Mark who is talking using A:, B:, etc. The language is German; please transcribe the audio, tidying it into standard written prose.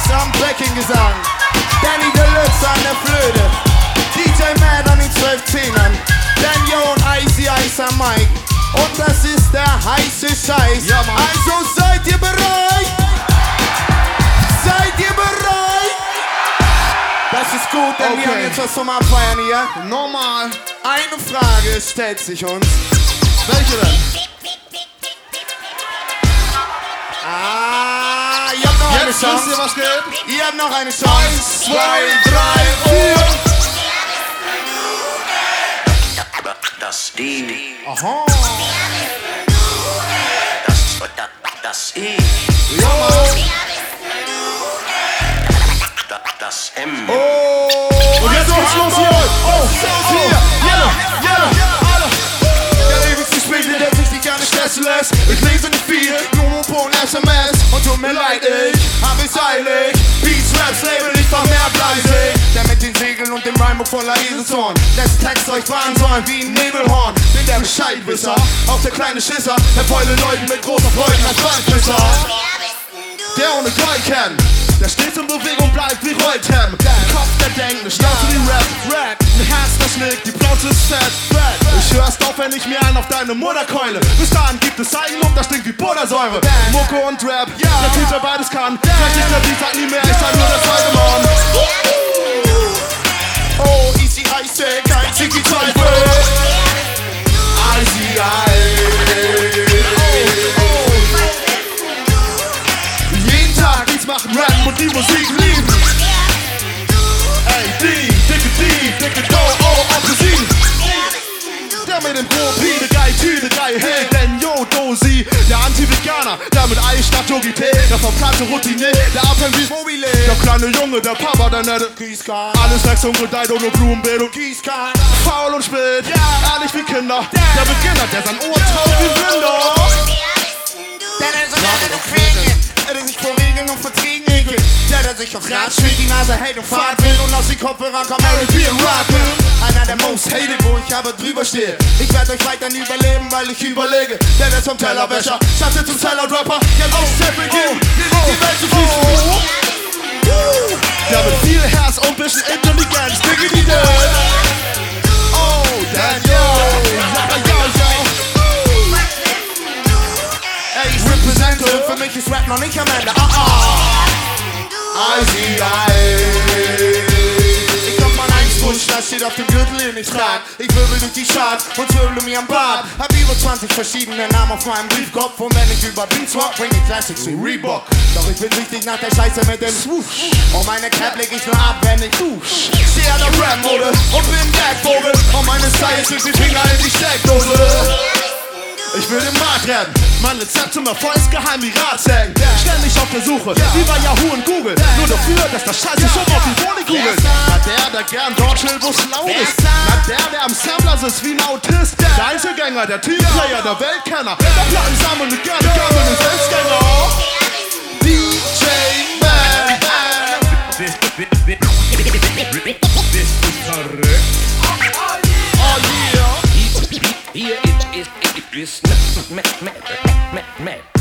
A: am Backing-Gesang, Danny Deluxe an der Flöte, DJ Mad an den 12 Zehnern, Dan Yo und Icy Ice am Mic. Und das ist der heiße Scheiß.
B: Ja, Mann.
A: Also seid ihr bereit? Seid ihr bereit? Das ist gut, denn wir haben jetzt was zum Abfeiern hier.
B: Normal.
A: Eine Frage stellt sich uns.
B: Welche denn?
A: Ihr habt noch eine
B: Jetzt
A: Chance.
B: wisst ihr, was geht?
A: Ihr habt noch eine Chance.
B: 1, 2, 3, 4.
C: Das I.
B: Aha.
C: Das I.
B: Ja, Mann.
C: Das M.
B: Und jetzt geht's los hier.
A: Alle. Der ewigste Spiegel, der sich nicht gerne stressen lässt. Ich lese nicht viel, nur pro SMS. Und tut mir leid, ich hab es eilig. Beats, Raps, Label, ich war mehr fleißig. Der mit den Segeln und dem Rhyme voller Eselshorn lässt Text euch fahren sollen wie ein Nebelhorn. Bin der Bescheidwisser, auch der kleine Schisser. Der feule Leuten mit großer Freude als Waldwisser.
B: Der ohne Gold kennt, der steht in Bewegung, bleibt wie Reutem. Kopf, der denkt, ne Schnauze, die Rap. Ein Herz, das schlägt, die Plauze ist fett. Ich hörst auf, wenn ich mir einen auf deine Mutter keule. Bis dahin gibt es Eigenlob, das stinkt wie Buttersäure. Mucke und Rap, der Typ, der beides kann. Vielleicht nicht der Beat, sagt nie mehr, ich sag nur der zweite Mann.
A: Oh, Easy Ice, kein Ziggy Teufel. Icy Ice.
B: Jeden Tag Beats machen, rappen und die Musik lieben. Ey, dicke Dough, Apfelsinen. Der mit dem Propi, der geil, hey, denn yo, Dosi. Der Anti-Veganer, der mit Ei statt Yogi Tee. Der verplante Routine, der abhängt wie Mobile. Der kleine Junge, der Papa, der nette
A: Gießkann.
B: Alles wächst und gedeiht ohne Blumenbeet und
A: Gießkann.
B: faul und spät, ehrlich wie Kinder. Der Beginner, der sein Ohr traut wie Blinder.
A: Der sich vor Regeln und Verträgen regelt. Der sich aufs Rad schwingt, die Nase hält und Fahrt will. Und aus den Kopfhörern kommt R&B und Rock will. Einer der most hated, wo ich aber drüber stehe. Ich werde euch weiter nie überleben, weil ich überlege. Der ist vom Tellerwäscher, Schatte zum Tellerdrapper. Ja, los, Step beginn, die Welt zu fließen.
B: Der mit viel Herz und bisschen Intelligenz, Diggity Dead. Oh, Daniel,
A: Ey, ich represente, für mich ist Rap noch nicht am Ende. Icy Ice. Ich komm an Eiswunsch, das steht auf dem Gürtel, den ich trag. Ich wirbel durch die Charts und zwirbel mir am Bart. Hab über 20 verschiedene Namen auf meinem Briefkopf. Und wenn ich über Beats rock, bring ich Classics wie Reebok. Doch ich bin süchtig nach der Scheiße mit dem Swoosh. Und meine Cap leg ich nur ab, wenn ich dusch. Steh an der Rap-Mode und bin Bergvogel. Und meine Style sind die Finger in die Steckdose.
B: ich will den Markt retten. Mein Rezept zum Erfolg ist geheim wie Ratsägen. Ständig auf der Suche, wie bei Yahoo und Google. Nur dafür, dass das Scheiße schon auf die Wohnung googelt. Na der gern dort chillt, wo's laut ist. Na der am Sampler sitzt wie ein Autist. Der Einzelgänger, der Teamplayer, der Weltkenner. Der Platten sammeln und gerne Gammel und Selbstgänger. DJ Man.
D: Bist du verrückt?
B: Oh yeah.
D: Hier ist